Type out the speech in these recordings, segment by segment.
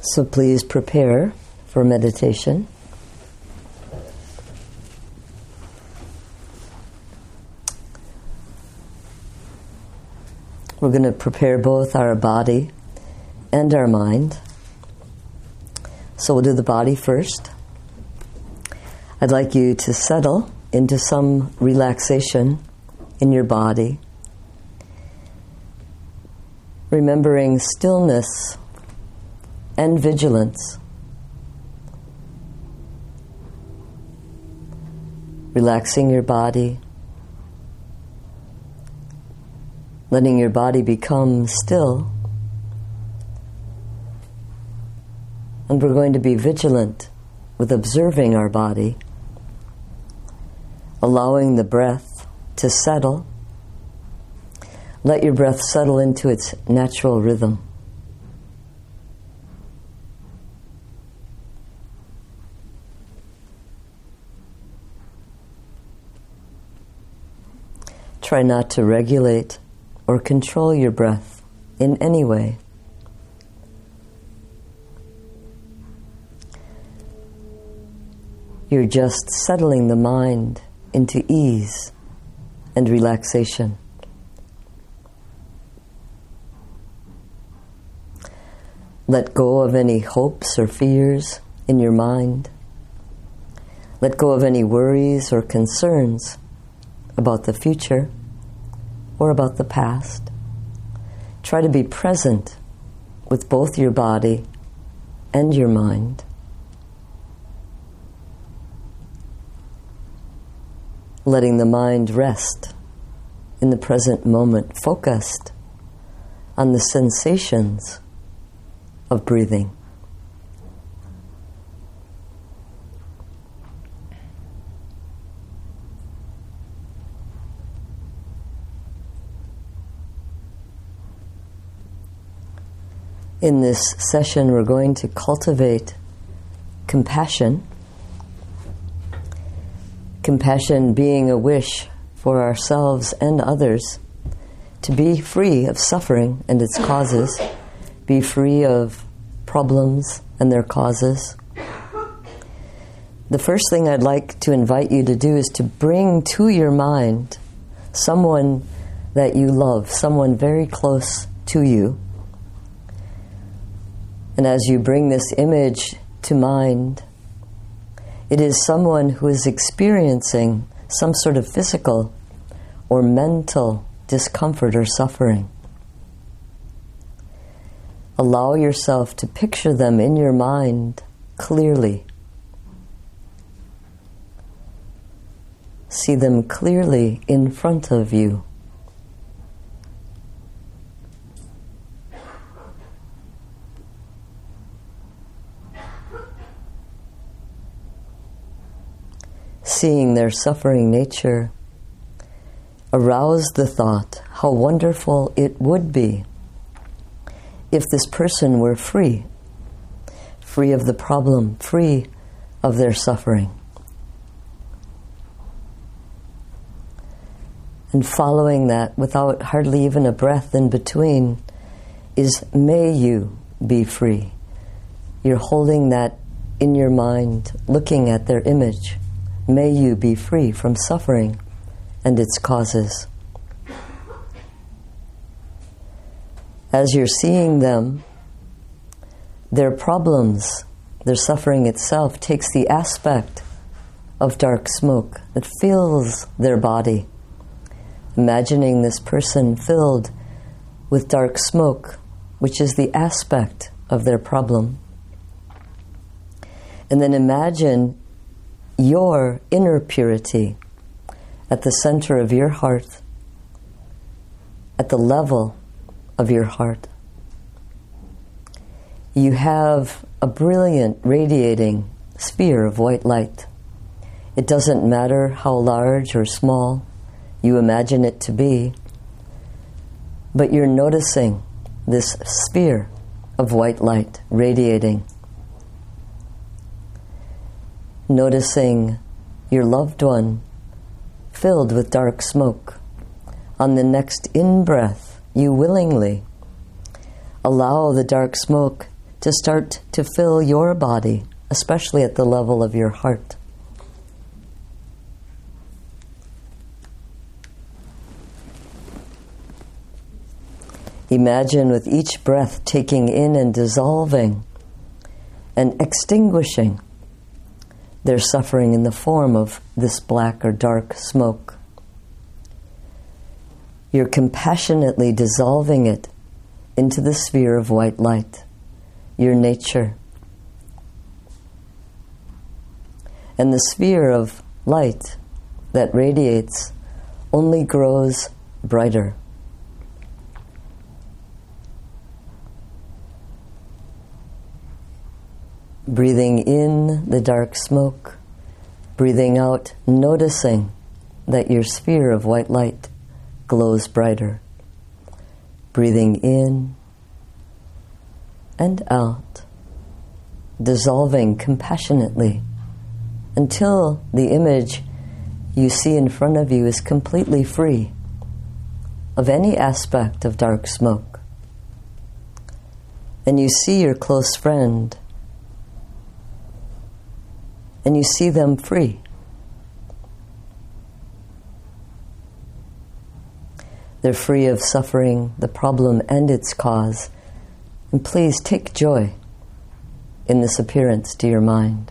So please prepare for meditation. We're going to prepare both our body and our mind. So we'll do the body first. I'd like you to settle into some relaxation in your body, remembering stillness and vigilance. Relaxing your body, letting your body become still, and we're going to be vigilant with observing our body, allowing the breath to settle. Let your breath settle into its natural rhythm. Try not to regulate or control your breath in any way. You're just settling the mind into ease and relaxation. Let go of any hopes or fears in your mind. Let go of any worries or concerns about the future or about the past. Try to be present with both your body and your mind. Letting the mind rest in the present moment, focused on the sensations of breathing. In this session, we're going to cultivate compassion. Compassion being a wish for ourselves and others to be free of suffering and its causes, be free of problems and their causes. The first thing I'd like to invite you to do is to bring to your mind someone that you love, someone very close to you. And as you bring this image to mind, it is someone who is experiencing some sort of physical or mental discomfort or suffering. Allow yourself to picture them in your mind clearly. See them clearly in front of you. Seeing their suffering nature, arouse the thought how wonderful it would be if this person were free of the problem, free of their suffering. And following that, without hardly even a breath in between, is may you be free. You're holding that in your mind, looking at their image. May you be free from suffering and its causes. As you're seeing them, their problems, their suffering itself takes the aspect of dark smoke that fills their body. Imagining this person filled with dark smoke, which is the aspect of their problem. And then imagine your inner purity at the center of your heart, at the level of your heart. You have a brilliant, radiating sphere of white light. It doesn't matter how large or small you imagine it to be, but you're noticing this sphere of white light radiating. Noticing your loved one filled with dark smoke. On the next in-breath, you willingly allow the dark smoke to start to fill your body, especially at the level of your heart. Imagine with each breath taking in and dissolving and extinguishing their suffering in the form of this black or dark smoke. You're compassionately dissolving it into the sphere of white light, your nature. And the sphere of light that radiates only grows brighter. Breathing in the dark smoke, breathing out, noticing that your sphere of white light glows brighter. Breathing in and out, dissolving compassionately until the image you see in front of you is completely free of any aspect of dark smoke. And you see your close friend, and you see them free. They're free of suffering, the problem and its cause. And please take joy in this appearance to your mind.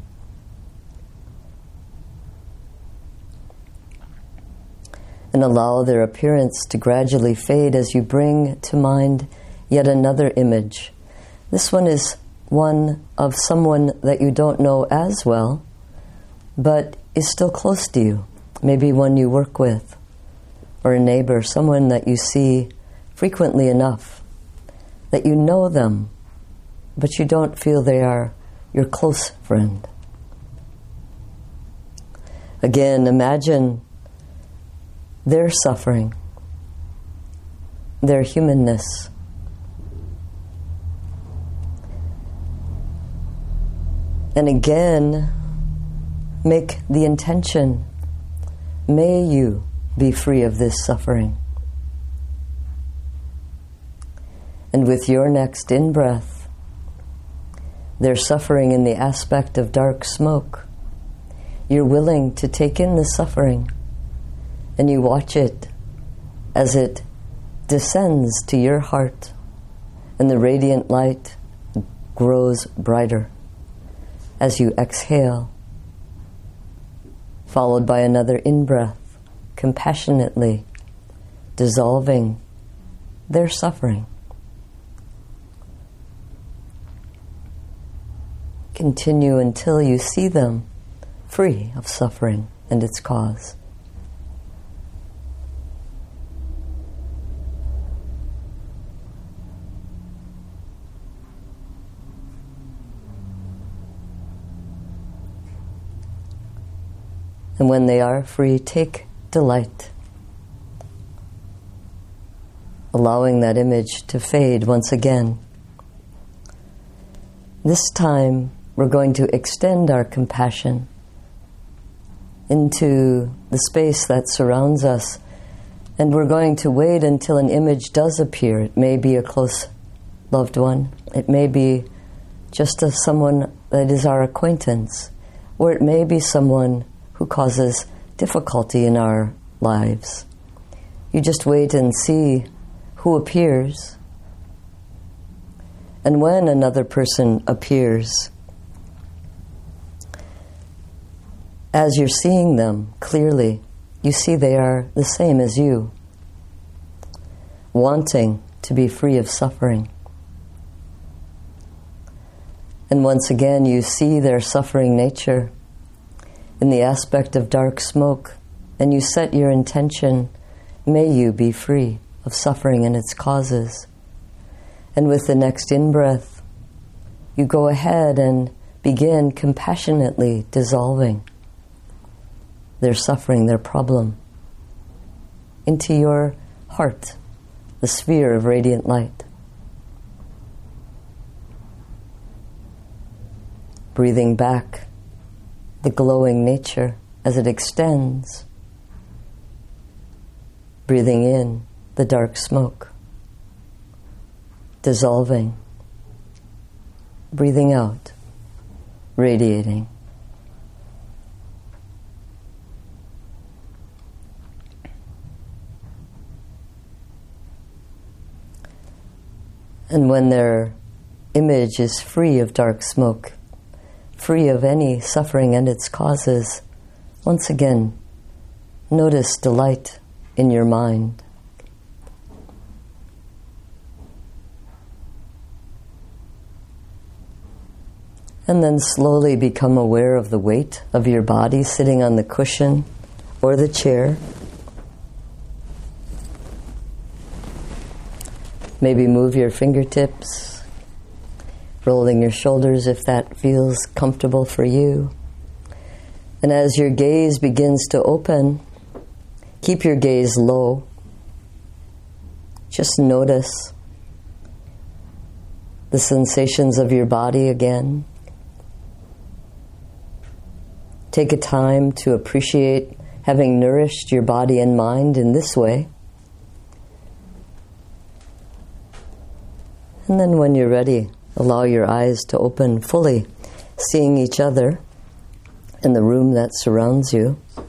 And allow their appearance to gradually fade as you bring to mind yet another image. This one is one of someone that you don't know as well, but is still close to you. Maybe one you work with, or a neighbor, someone that you see frequently enough that you know them, but you don't feel they are your close friend. Again, imagine their suffering, their humanness. And again, make the intention, may you be free of this suffering. And with your next in-breath, they're suffering in the aspect of dark smoke. You're willing to take in the suffering, and you watch it as it descends to your heart, and the radiant light grows brighter as you exhale, followed by another in-breath, compassionately dissolving their suffering. Continue until you see them free of suffering and its cause. And when they are free, take delight, allowing that image to fade once again. This time, we're going to extend our compassion into the space that surrounds us, and we're going to wait until an image does appear. It may be a close loved one, it may be just someone that is our acquaintance, or it may be someone who causes difficulty in our lives. You just wait and see who appears. And when another person appears, as you're seeing them clearly, you see they are the same as you, wanting to be free of suffering. And once again, you see their suffering nature in the aspect of dark smoke, and you set your intention, may you be free of suffering and its causes. And with the next in-breath, you go ahead and begin compassionately dissolving their suffering, their problem, into your heart, the sphere of radiant light. Breathing back the glowing nature as it extends. Breathing in the dark smoke, dissolving breathing out, radiating. And when their image is free of dark smoke, free of any suffering and its causes, once again, notice delight in your mind. And then slowly become aware of the weight of your body sitting on the cushion or the chair. Maybe move your fingertips, rolling your shoulders if that feels comfortable for you. And as your gaze begins to open, keep your gaze low. Just notice the sensations of your body again. Take a time to appreciate having nourished your body and mind in this way. And then when you're ready, allow your eyes to open fully, seeing each other in the room that surrounds you.